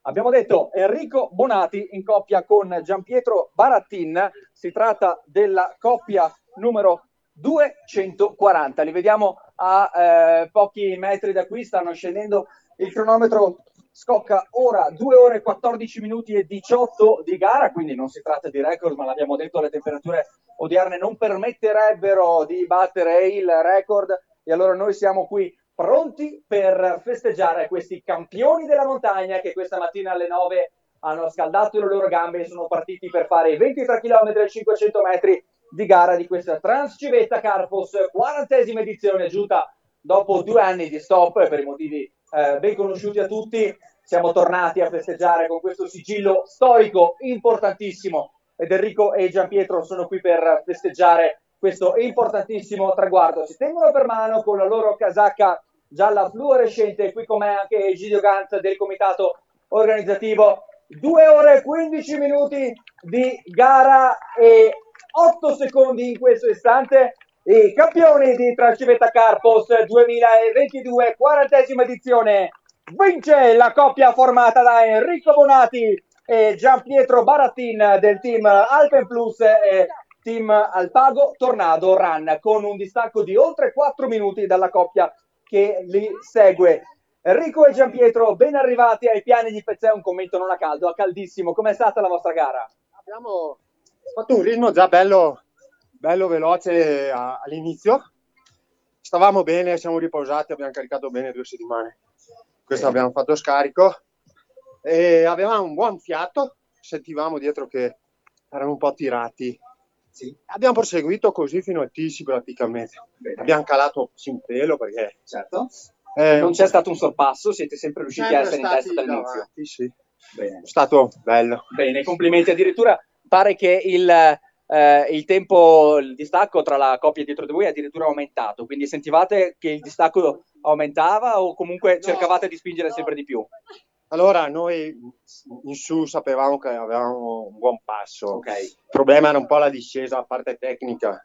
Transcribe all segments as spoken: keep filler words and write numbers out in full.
Abbiamo detto Enrico Bonati in coppia con Gianpietro Barattin, si tratta della coppia numero duecentoquaranta. Li vediamo a eh, pochi metri da qui, stanno scendendo, il cronometro scocca ora due ore quattordici minuti e diciotto di gara, quindi non si tratta di record, ma l'abbiamo detto, le temperature odierne non permetterebbero di battere il record, e allora noi siamo qui pronti per festeggiare questi campioni della montagna che questa mattina alle nove hanno scaldato le loro gambe e sono partiti per fare i ventitré chilometri e cinquecento metri di gara di questa Transcivetta Carpos, quarantesima edizione, giunta dopo due anni di stop per i motivi eh, ben conosciuti a tutti. Siamo tornati a festeggiare con questo sigillo storico importantissimo ed Enrico e Gianpietro sono qui per festeggiare questo importantissimo traguardo. Si tengono per mano con la loro casacca gialla fluorescente, qui con me anche Egidio Gant del comitato organizzativo. Due ore e quindici minuti di gara e otto secondi in questo istante. I campioni di Transcivetta Carpos duemilaventidue, quarantesima edizione, vince la coppia formata da Enrico Bonati e Gianpietro Barattin del team Alpenplus e team Alpago Tornado Run, con un distacco di oltre quattro minuti dalla coppia che li segue. Enrico e Gianpietro, ben arrivati ai piani di Pezzè. Un commento non a caldo, a caldissimo. Com'è stata la vostra gara? Abbiamo fatto un ritmo già bello, bello veloce all'inizio. Stavamo bene, siamo riposati, abbiamo caricato bene due settimane. Questo abbiamo fatto scarico e avevamo un buon fiato, sentivamo dietro che erano un po' tirati. Sì. Abbiamo proseguito così fino al Tisci praticamente. Bene. Abbiamo calato un pelo perché... Certo. Eh, non c'è stato un sorpasso, siete sempre riusciti sempre a essere in testa dall'inizio. Davanti, sì. Bene. È stato bello. Bene, complimenti. Addirittura pare che il, eh, il tempo, il distacco tra la coppia dietro di voi è addirittura aumentato, quindi sentivate che il distacco aumentava o comunque no, cercavate di spingere no. sempre di più? Allora, noi in su sapevamo che avevamo un buon passo. Okay. Il problema era un po' la discesa, la parte tecnica.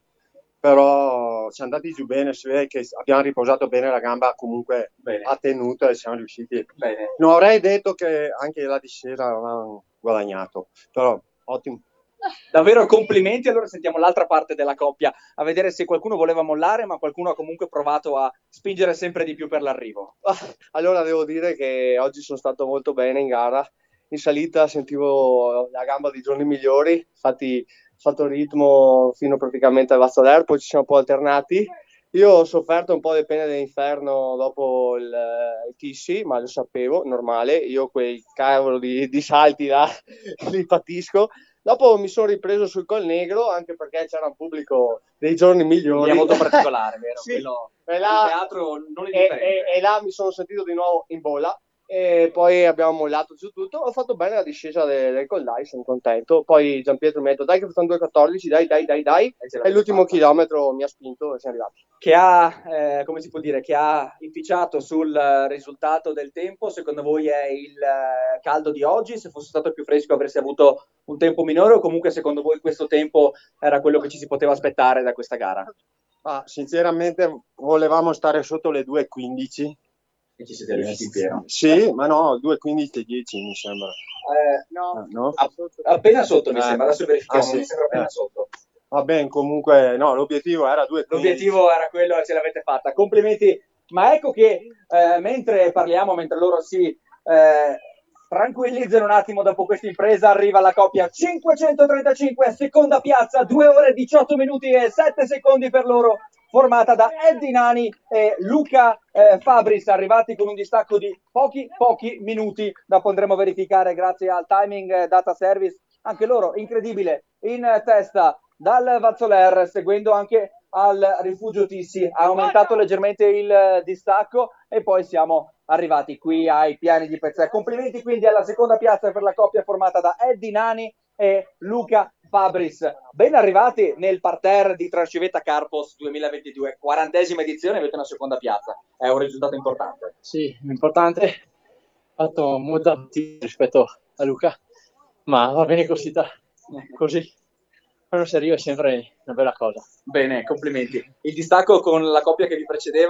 Però siamo andati giù bene, si vede che abbiamo riposato bene la gamba, comunque bene. Ha tenuto e siamo riusciti. Bene. Non avrei detto che anche la discesa avevamo guadagnato, però ottimo. Davvero complimenti. Allora sentiamo l'altra parte della coppia, a vedere se qualcuno voleva mollare, ma qualcuno ha comunque provato a spingere sempre di più per l'arrivo. Allora devo dire che oggi sono stato molto bene in gara. In salita sentivo la gamba di giorni migliori, infatti ho fatto il ritmo fino praticamente al Vassoler, poi ci siamo un po' alternati. Io ho sofferto un po' le pene dell'inferno dopo il, il Tisci, ma lo sapevo, normale, io quei cavolo di, di salti là li patisco. Dopo mi sono ripreso sul Col Negro, anche perché c'era un pubblico dei giorni migliori. È molto particolare, vero? Sì, Quello, e là, il teatro non è e, differente. E, e là mi sono sentito di nuovo in bolla. E poi abbiamo mollato su tutto, ho fatto bene la discesa del, del Col Dai, sono contento. Poi Gianpietro mi ha detto dai che facciamo due quattordici, dai dai dai dai, e, e l'ultimo fatta. chilometro mi ha spinto e siamo arrivati. Che ha, eh, come si può dire, che ha inficiato sul risultato del tempo, secondo voi è il eh, caldo di oggi? Se fosse stato più fresco avreste avuto un tempo minore, o comunque secondo voi questo tempo era quello che ci si poteva aspettare da questa gara? Ah, sinceramente volevamo stare sotto le due e quindici. E ci siete riusciti in pieno? Sì, ma no, due e quindici e dieci mi sembra. Eh, no, ah, no? A- appena sotto mi eh. sembra, adesso verifichiamo, ah, sì. mi sembra appena eh. sotto. Va bene, comunque no, l'obiettivo era due e quindici. L'obiettivo era quello e ce l'avete fatta, complimenti. Ma ecco che eh, mentre parliamo, mentre loro si eh, tranquillizzano un attimo dopo questa impresa, arriva la coppia cinquecentotrentacinque, seconda piazza, due ore e diciotto minuti e sette secondi per loro, formata da Eddie Nani e Luca eh, Fabris, arrivati con un distacco di pochi pochi minuti. Dopo andremo a verificare grazie al timing eh, data service, anche loro incredibile in eh, testa dal Vazzoler, seguendo anche al Rifugio Tissi, ha aumentato leggermente il distacco e poi siamo arrivati qui ai piani di Pezzè. Complimenti quindi alla seconda piazza per la coppia formata da Eddie Nani e Luca Fabris. Ben arrivati nel parterre di Transcivetta Carpos duemilaventidue, quarantesima edizione, avete una seconda piazza, è un risultato importante. Sì, importante, ho fatto molto rispetto a Luca, ma va bene così, così. Quando si arriva è sempre una bella cosa. Bene, complimenti. Il distacco con la coppia che vi precedeva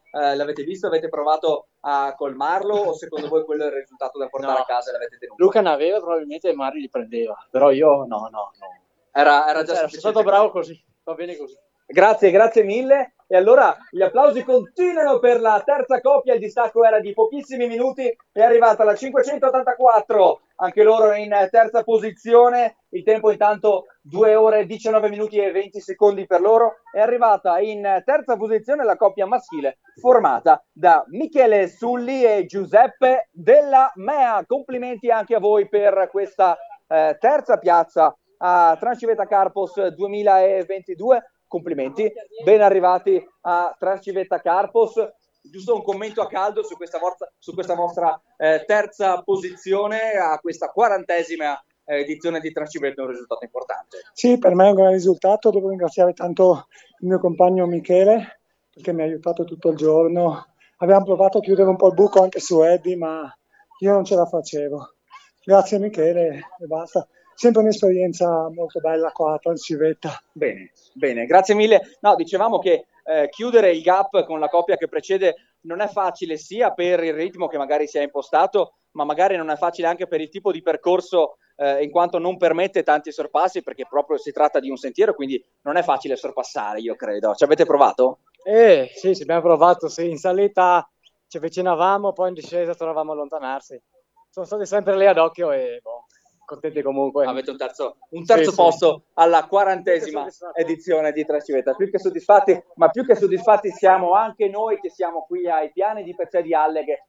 eh, l'avete visto, avete provato a colmarlo o secondo voi quello è il risultato da portare No. a casa e l'avete tenuto? Luca ne aveva, probabilmente Mari li prendeva, però io no, no, no. Era, era già Cioè, sono sufficiente. stato bravo così, va bene così. Grazie, grazie mille. E allora gli applausi continuano per la terza coppia, il distacco era di pochissimi minuti, è arrivata la cinquecentottantaquattro, anche loro in terza posizione, il tempo intanto due ore diciannove minuti e venti secondi per loro, è arrivata in terza posizione la coppia maschile formata da Michele Sulli e Giuseppe Della Mea. Complimenti anche a voi per questa eh, terza piazza a Transcivetta Carpos duemilaventidue. Complimenti, ben arrivati a Transcivetta Carpos. Giusto un commento a caldo su questa vostra, su questa vostra eh, terza posizione a questa quarantesima eh, edizione di Transcivetta, un risultato importante. Sì, per me è un gran risultato, devo ringraziare tanto il mio compagno Michele perché mi ha aiutato tutto il giorno. Abbiamo provato a chiudere un po' il buco anche su Eddie, ma io non ce la facevo. Grazie Michele e basta. Sempre un'esperienza molto bella qua a Transcivetta. Bene, bene, grazie mille. No, dicevamo che eh, chiudere il gap con la coppia che precede non è facile sia per il ritmo che magari si è impostato, ma magari non è facile anche per il tipo di percorso eh, in quanto non permette tanti sorpassi, perché proprio si tratta di un sentiero, quindi non è facile sorpassare, io credo. Ci avete provato? Eh, sì, ci abbiamo provato, sì, in salita ci avvicinavamo, poi in discesa tornavamo a allontanarsi. Sono stati sempre lì ad occhio e boh, contenti comunque. Avete un terzo, un terzo Sì, posto sì. alla quarantesima edizione di Transcivetta. Più che soddisfatti, ma più che soddisfatti siamo anche noi che siamo qui ai piani di Pezzè di Alle, che